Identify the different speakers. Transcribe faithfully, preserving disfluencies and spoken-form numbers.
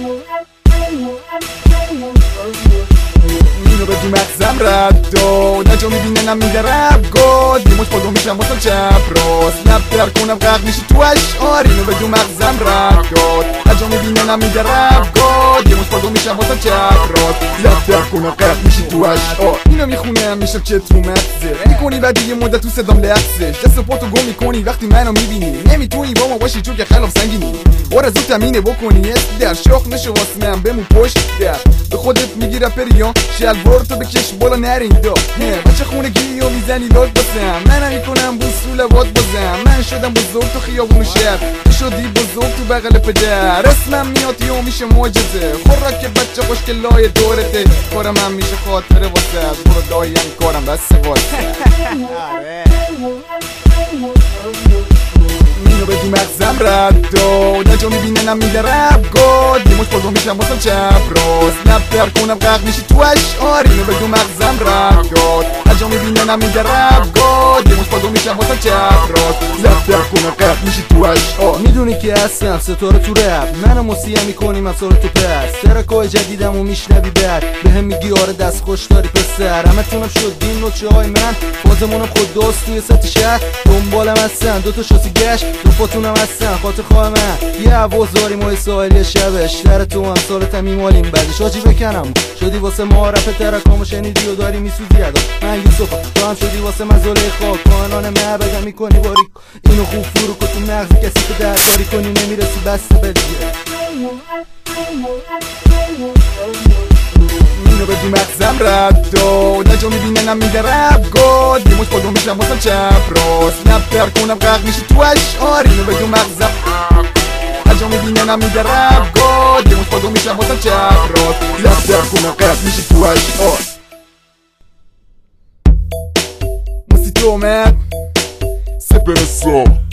Speaker 1: اینو به تو مغزم رد داد نجا میبیننم میده رب گاد یه مش پاگو میشم باسم چپ راست لب در کنم غرق میشی تو اشعار اینو به تو مغزم رد داد نجا میبیننم میده رب گاد یه مش پاگو میشم باسم چپ راست لب در کنم غرق میشی تو اشعار اینو میخونم میشم چه تو مغزه میکنی بعد یه مدت تو صدام لحظش دست و پاتو گم میکنی وقتی منو میبینی نمیتونی با ما باشی چون که خلاف سنگینی آرزو تمینه بکنی در شاخ نشه واسه من بمون پشت در به خودت میگی رپریان شلوار تو بکش بالا نرین دا بچه خونگی و میزنی لاد باسم من میکنم بوسول واد بازم من شدم بزرگ تو خیابون شهر تو شدی بزرگ تو بغل پدر اسمم میاد یا میشه معجزه خوراک که بچه خوشگلای دورته کارم هم میشه خاطره واسه برو دایم کارم بس واسه اینو به تو مغزم رد داد نجا میبیننم میده رب گاد یه مش پاگو میشم باسم چپ راست لب در کنم غرق میشی تو اشعار اینو به تو مغزم رد داد نجا میبیننم میده رب گاد یه مش پاگو میشم باسم چپ راست لب در کنم غرق میشی تو اشعار
Speaker 2: میدونی که هستم ستاره تو رپ منو موسیقی میکنیم از تو پس ترکای جدیدم و میشنوی بعد بهم میگی آره دست خوش داری پسر همه تونم شد دین نوچه های من فازمونم خود دوست توی سطح شهر دنبالم هستن دوتا شاسی گشت دو پاتونم هستن خاطر خواه من یه عوازاریم و ساحلی شبش در تو هم سال تمیمالیم بعدش آجی بکنم شدی واسه معرف ترکامو شنیدی و داری میسوزی ادا من یوسفم تو هم شدی واسه مزاله خاک کانان معبدم میکنی باریک اینو خوب فرو کن تو مغز کسی که درکاری کنی نمیرسی بسته بدیه
Speaker 1: اینو به تو مغزم رد داد نجا میبیننم میده رب گاد یه مش پاگو میشم باسم چپ راست لب در کنم غرق میشی تو اشعار اینو به تو مغزم نجا میبیننم میده رب گاد یه مش پاگو میشم باسم چپ راست لب در کنم غرق میشی تو اشعار موسیقی اومد سپر صبح